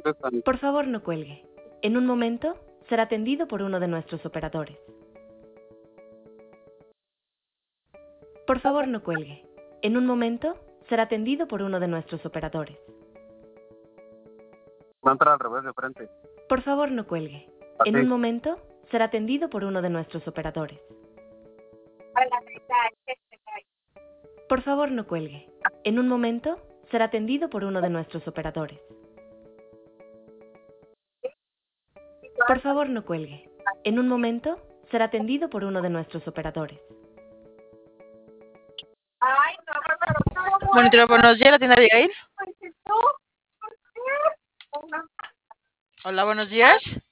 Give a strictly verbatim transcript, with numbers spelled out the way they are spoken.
contestan. Por favor, no cuelgue. En un momento será atendido por uno de nuestros operadores. Por favor, no cuelgue. En un momento será atendido por uno de nuestros operadores. Va a entrar al revés de frente. Por favor, no cuelgue. En Así. un momento será atendido por uno de nuestros operadores. Por favor, no cuelgue. En un momento será atendido por uno de nuestros operadores. Por favor, no cuelgue. En un momento será atendido por uno de nuestros operadores. Monitor, buenos días, la tienda Abigail. Hola, buenos días.